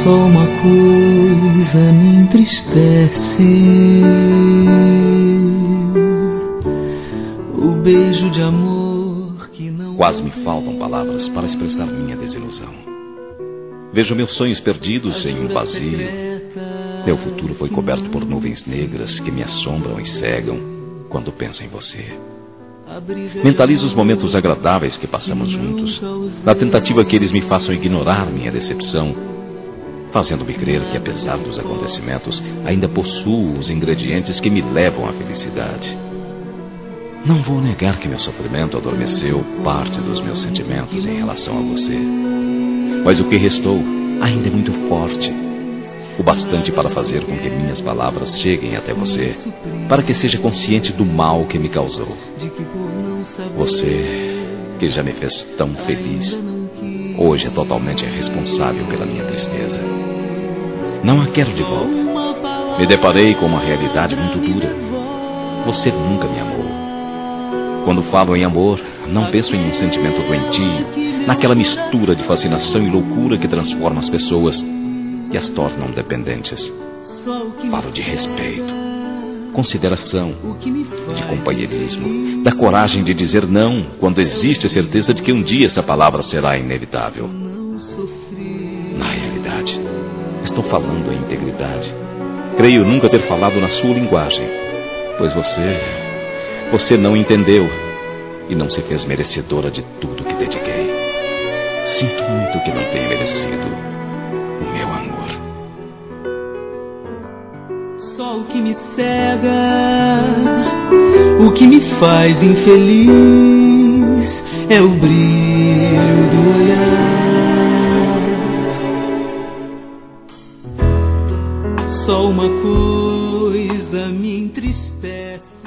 Só uma coisa me entristece: o beijo de amor que não... Quase me faltam palavras para expressar minha desilusão. Vejo meus sonhos perdidos em um vazio. Meu futuro foi coberto por nuvens negras que me assombram e cegam quando penso em você. Mentalizo os momentos agradáveis que passamos juntos, na tentativa que eles me façam ignorar minha decepção, fazendo-me crer que, apesar dos acontecimentos, ainda possuo os ingredientes que me levam à felicidade. Não vou negar que meu sofrimento adormeceu parte dos meus sentimentos em relação a você. Mas o que restou ainda é muito forte, o bastante para fazer com que minhas palavras cheguem até você, para que seja consciente do mal que me causou. Você, que já me fez tão feliz, hoje é totalmente responsável pela minha tristeza. Não a quero de volta. Me deparei com uma realidade muito dura. Você nunca me amou. Quando falo em amor, não penso em um sentimento doentio, naquela mistura de fascinação e loucura que transforma as pessoas e as tornam dependentes. Falo de respeito, consideração, de companheirismo, da coragem de dizer não quando existe a certeza de que um dia essa palavra será inevitável. Na realidade, estou falando em integridade. Creio nunca ter falado na sua linguagem, pois você não entendeu e não se fez merecedora de tudo que dediquei. Sinto muito que não tenha merecido o meu amor. Só o que me cega, o que me faz infeliz, é o brilho do olhar. Só uma coisa me entristece: